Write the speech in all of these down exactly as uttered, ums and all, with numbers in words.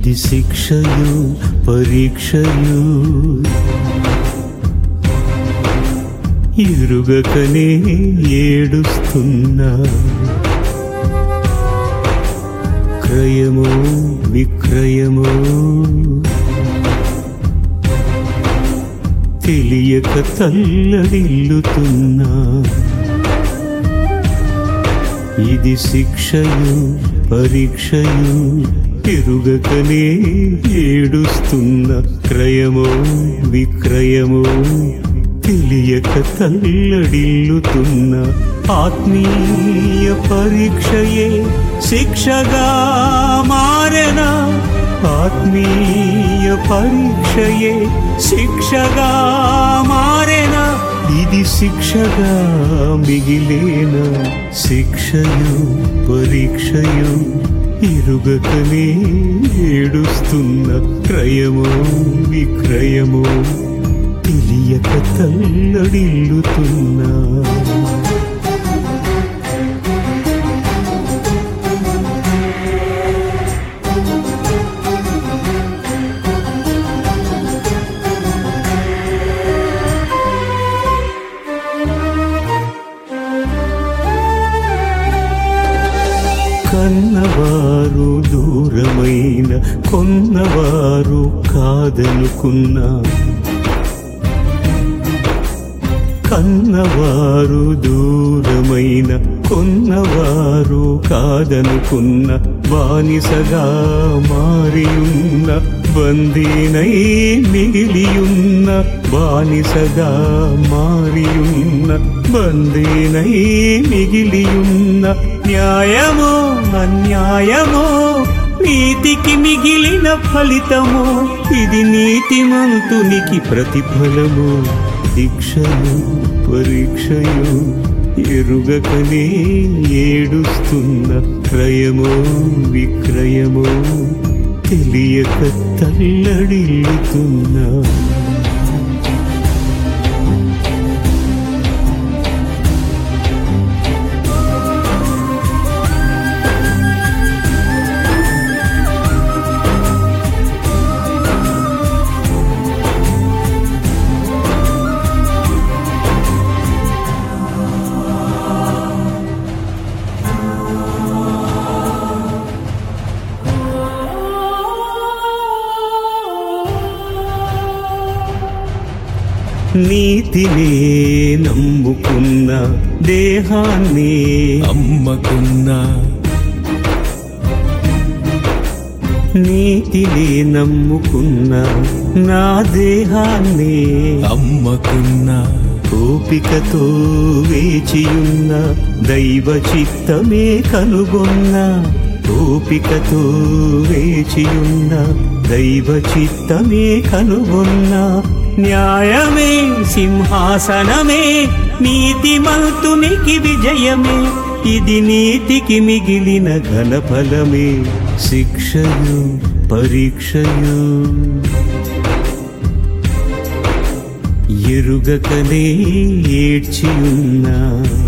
ఇది శిక్షయు పరీక్షయు ఎరుగకనే ఏడుస్తున్నా క్రయమో విక్రయమో తెలియక తల్లడిల్లుతున్నా ఇది శిక్షయు పరీక్షయు ఎరుగకనే ఏడుస్తున్న క్రయమో విక్రయమో తెలియక తల్లడిల్లుతున్న ఆత్మీయ పరీక్షయే శిక్షగా మారెనా ఆత్మీయ పరీక్షయే శిక్షగా మారెనా ఇది శిక్షగా మిగిలేనా శిక్షయు పరీక్షయు ఎరుగకనే ఏడుస్తున్న క్రయమో విక్రయమో తెలియక తల్లడిల్లుతున్నా కన్నవారు దూరమైన కొన్నవారు కాదనుకున్నా కన్నవారు దూరమైన కొన్నవారు కాదనుకున్న బానిసగా మారియున్న బందీనై మిగిలియున్న బానిసగా మారియున్న బందీనై మిగిలియున్న న్యాయమో అన్యాయమో నీతికి మిగిలిన ఫలితమో ఇది నీతిమంతునికి ప్రతిఫలము శిక్షయు పరీక్షయు ఎరుగకనే ఏడుస్తున్న క్రయమో విక్రయమో తెలియక తల్లడిల్లుతున్నా నీతినే నమ్ముకున్న దేహాన్ని అమ్మకున్నా నీతినే నమ్ముకున్న నా దేహాన్ని అమ్మకున్నా ఓపికతో వేచియున్న దైవ చిత్తమే కనుగొన్న ఓపికతో వేచియున్న దైవ చిత్తమే కనుగొన్న న్యాయమే సింహాసనమే నీతిమంతునికి విజయమే ఇది నీతికి మిగిలిన ఘనఫలమే శిక్షయు పరీక్షయు ఎరుగకనే ఏడ్చియున్నా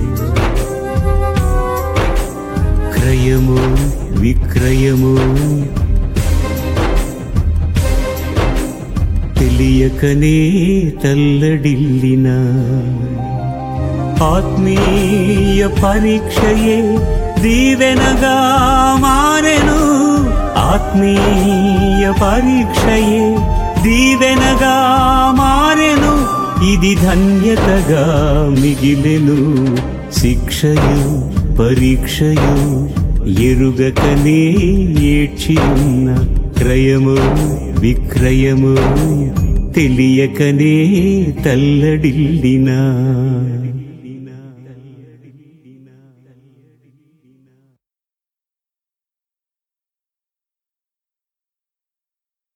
క్రయమో విక్రయమో తెలియకనే తల్లడిల్లిన ఆత్మీయ పరీక్షయే దీవెనగా మారెను ఆత్మీయ పరీక్షయే దీవెనగా మారెను ఇది ధన్యతగా మిగిలెను శిక్షయు పరీక్షయు ఎరుగకనే ఏడ్చియున్న క్రయము విక్రయము తెలియకనే తల్లడిల్లినా